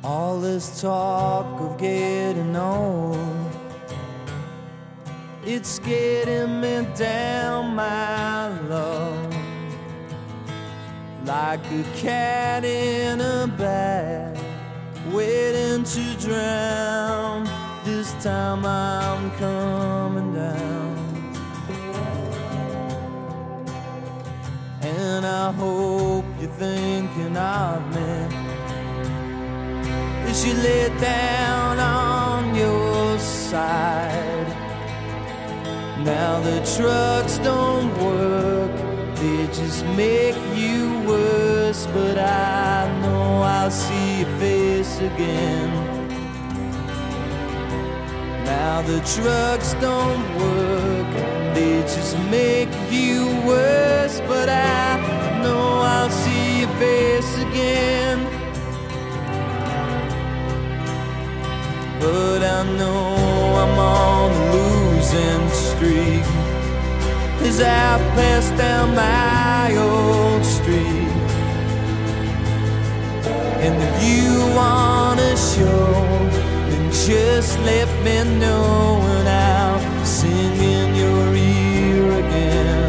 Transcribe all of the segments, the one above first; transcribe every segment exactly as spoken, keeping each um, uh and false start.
All this talk of getting old, it's getting me down, my love, like a cat in a bag, waiting to drown. This time I'm coming down, and I hope you're thinking of me as you lay down on your side. Now the trucks don't work, they just make you worse, but I know I'll see your face again. Now the trucks don't work, they just make you worse, but I know I'll see your face again. But I know I'm on a losing streak as I pass down my old street. And if you wanna show, then just let me know, and I'll sing in your ear again.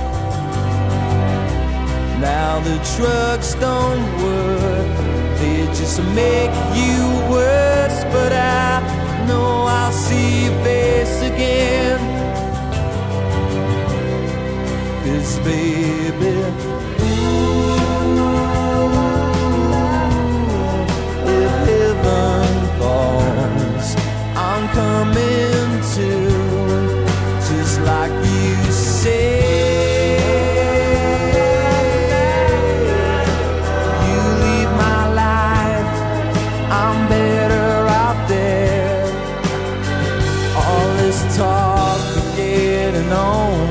Now the trucks don't work, they just make you worse, but I know I'll see your face again. 'Cause baby, ooh, if heaven calls, I'm coming to, just like you say. Talk of getting on,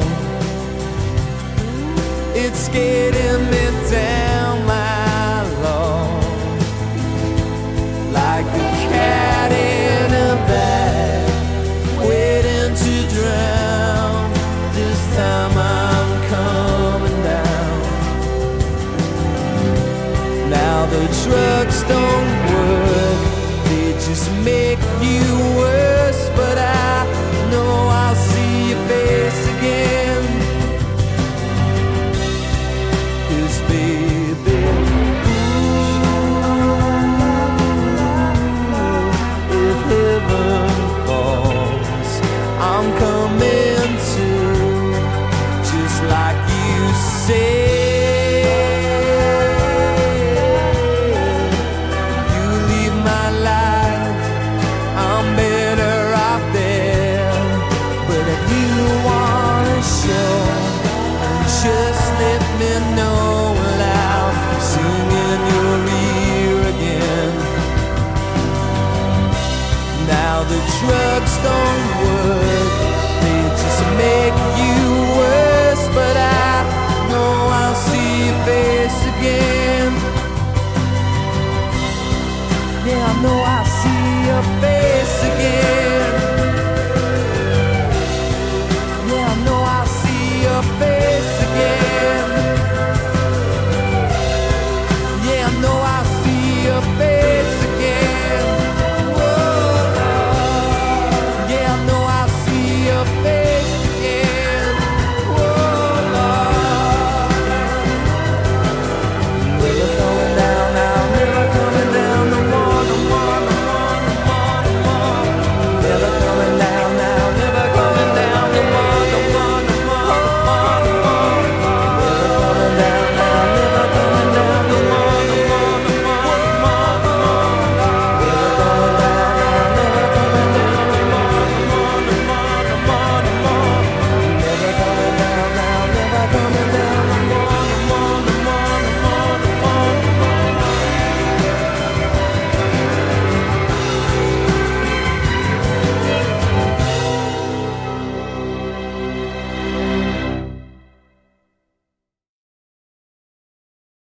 it's getting me down, my love, like a cat in a bag, waiting to drown. This time I'm coming down. Now the trucks don't work, they just make you worse, but I know I'll see your face again. 'Cause baby, ooh, if heaven calls, I'm coming to, just like you say. You leave my life, I'm better off there. But if you wanna show, just let me know, and I'll sing in your ear again. Now the trucks don't work, they just make you worse, but I know I'll see your face again. Yeah, I know I'll see your face again. Yeah, I know I'll see your face.